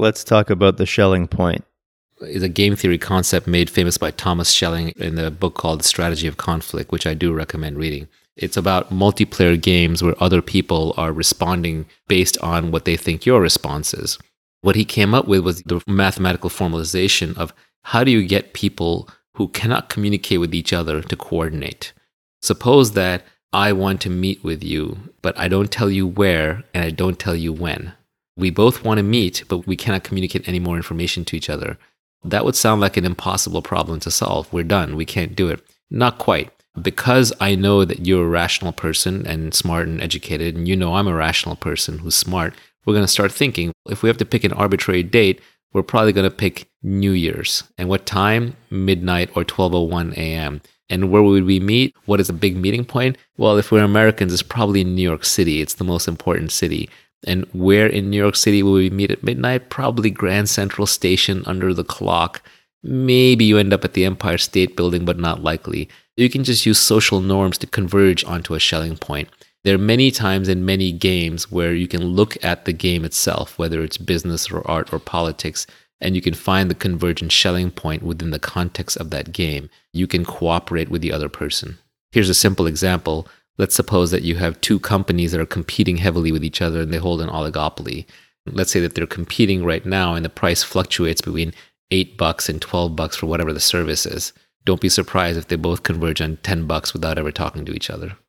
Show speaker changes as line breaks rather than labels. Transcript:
let's talk about the Schelling point.
Is a game theory concept made famous by Thomas Schelling in the book called The Strategy of Conflict, which I do recommend reading. It's about multiplayer games where other people are responding based on what they think your response is. What he came up with was the mathematical formalization of how do you get people who cannot communicate with each other to coordinate. Suppose that I want to meet with you, but I don't tell you where and I don't tell you when. We both want to meet, but we cannot communicate any more information to each other. That would sound like an impossible problem to solve. We're done. We can't do it. Not quite. Because I know that you're a rational person and smart and educated, and you know I'm a rational person who's smart, we're going to start thinking, if we have to pick an arbitrary date, we're probably going to pick New Year's. And what time? Midnight or 12:01 a.m. And where would we meet? What is a big meeting point? Well, if we're Americans, it's probably New York City. It's the most important city. And where in New York City will we meet at midnight? Probably Grand Central Station under the clock. Maybe you end up at the Empire State Building, but not likely. You can just use social norms to converge onto a Schelling point. There are many times in many games where you can look at the game itself, whether it's business or art or politics, and you can find the convergent Schelling point within the context of that game. You can cooperate with the other person. Here's a simple example. Let's suppose that you have two companies that are competing heavily with each other and they hold an oligopoly. Let's say that they're competing right now and the price fluctuates between $8 and $12 for whatever the service is. Don't be surprised if they both converge on $10 without ever talking to each other.